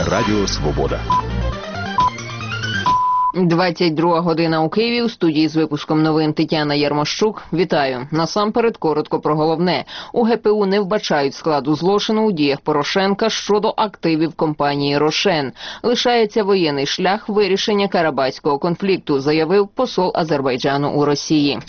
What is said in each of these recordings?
Радіо Свобода. 22 година у Києві. У студії з випуском новин Тетяна Ярмощук. Вітаю. Насамперед коротко про головне. У ГПУ не вбачають складу злочину у діях Порошенка щодо активів компанії «Рошен». Лишається воєнний шлях вирішення карабахського конфлікту, заявив посол Азербайджану у Росії.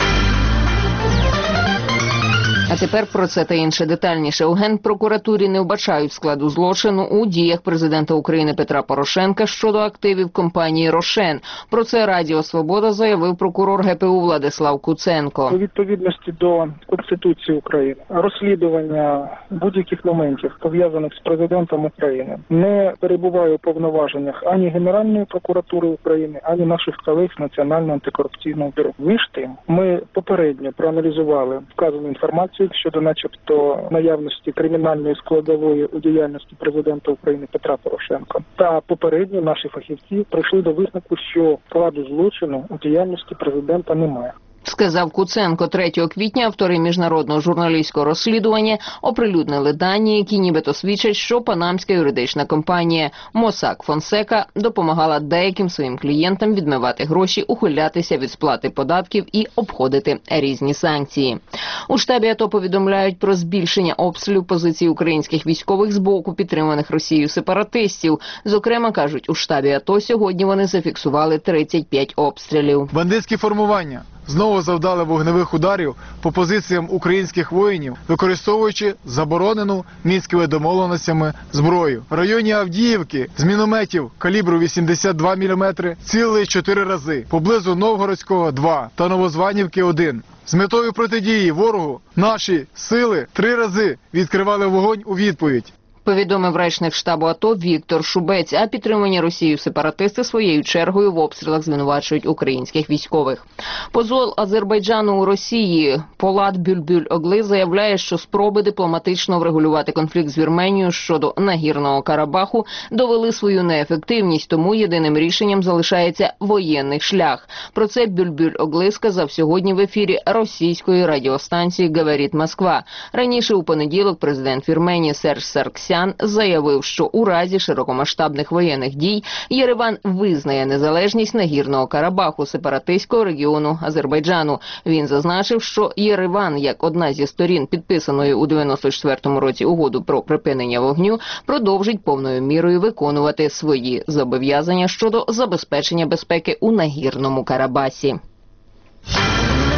А тепер про це та інше детальніше. У Генпрокуратурі не вбачають складу злочину у діях президента України Петра Порошенка щодо активів компанії «Рошен». Про це Радіо Свобода заявив прокурор ГПУ Владислав Куценко. У відповідності до Конституції України розслідування будь-яких моментів, пов'язаних з президентом України, не перебуває у повноваженнях ані Генеральної прокуратури України, ані наших колег з Національного антикорупційного бюро. Між тим, ми попередньо проаналізували вказану інформацію щодо начебто наявності кримінальної складової у діяльності президента України Петра Порошенка. Та попередньо наші фахівці прийшли до висновку, що складу злочину у діяльності президента немає. Сказав Куценко. 3 квітня автори міжнародного журналістського розслідування оприлюднили дані, які нібито свідчать, що панамська юридична компанія Mossack Fonseca допомагала деяким своїм клієнтам відмивати гроші, ухилятися від сплати податків і обходити різні санкції. У штабі АТО повідомляють про збільшення обстрілів позицій українських військових з боку підтриманих Росією сепаратистів. Зокрема, кажуть, у штабі АТО сьогодні вони зафіксували 35 обстрілів. Бандитські формування знову завдали вогневих ударів по позиціям українських воїнів, використовуючи заборонену мінськими домовленостями зброю. В районі Авдіївки з мінометів калібру 82 мм цілили 4 рази, поблизу Новгородського – 2 та Новозванівки – 1. З метою протидії ворогу наші сили 3 рази відкривали вогонь у відповідь. Повідомив речник штабу АТО Віктор Шубець, а підтримані Росією сепаратисти своєю чергою в обстрілах звинувачують українських військових. Посол Азербайджану у Росії Полат Бюльбюль-Огли заявляє, що спроби дипломатично врегулювати конфлікт з Вірменією щодо Нагірного Карабаху довели свою неефективність, тому єдиним рішенням залишається воєнний шлях. Про це Бюльбюль-Огли сказав сьогодні в ефірі російської радіостанції «Говорить Москва». Раніше у понеділок президент Вірменії Серж Сарксян заявив, що у разі широкомасштабних воєнних дій Єреван визнає незалежність Нагірного Карабаху, сепаратистського регіону Азербайджану. Він зазначив, що Єреван, як одна зі сторін підписаної у 1994 році угоду про припинення вогню, продовжить повною мірою виконувати свої зобов'язання щодо забезпечення безпеки у Нагірному Карабасі.